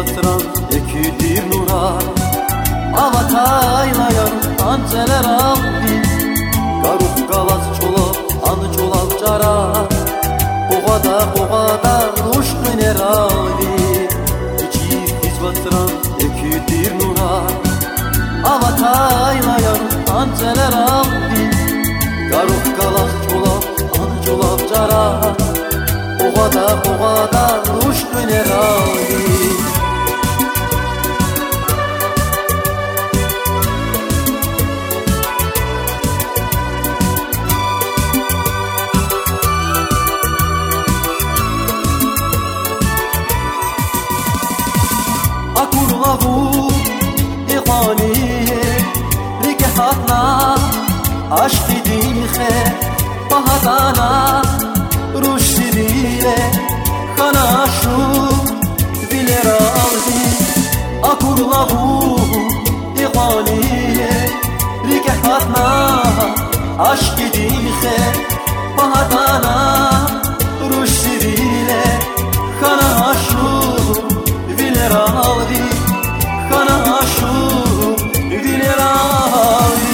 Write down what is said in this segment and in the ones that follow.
batran ekidir nura Avataylayan anceler abdi Garuk galas çolap anı çolap cara Boğada ruş mener abi İçi batran ekidir nura Avataylayan anceler abdi Garuk galas çolap anı çolap cara Boğada ruş mener abi Akurlahu iqaniye rikehatna aşk dihe bahadana ruşidile kana şu bileradi Akurlahu iqaniye rikehatna aşk dihe bahadana ruşidile kana şu Vilerali, kana şu vilerali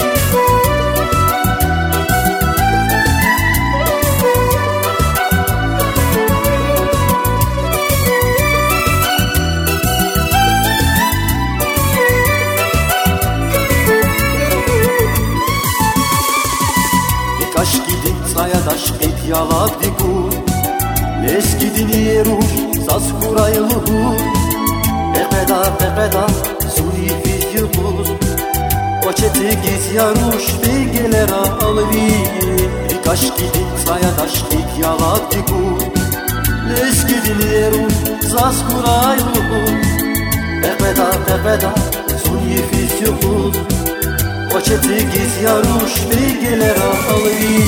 Kaş gidin sayadaş et yaladigu Les gidin yeruş saz kurayluhu Pepeda suri fizyuhuz Koçeti giz yaruş begeler alvi Kaş gidin sayadaş et yaladigu Les gidin yeruş saz kurayluhu Pepeda suri fizyuhuz Koçeti giz yaruş begeler alvi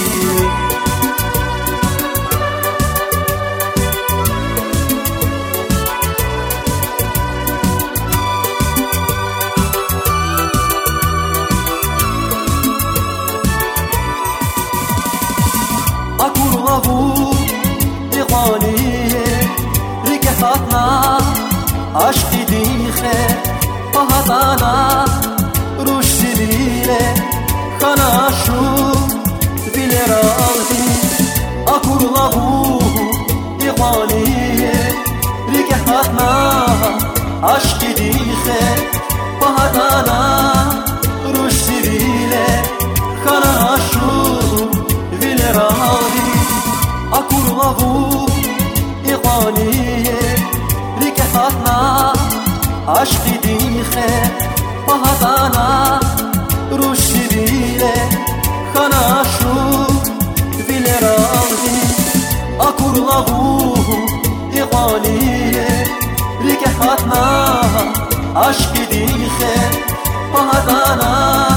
Akurlahu iqaniye rikehatna aşk dihe bahadana ruşidile kana şu bileradi Akurlahu iqaniye rikehatna aşk dihe bahadana ruşidile kana şu bileradi Akurlahu iqaniye rikehatna aşk dihe bahadana ruşidile kana şu bileradi Akurlahu iqaniye rikehatna aşk dihe bahadana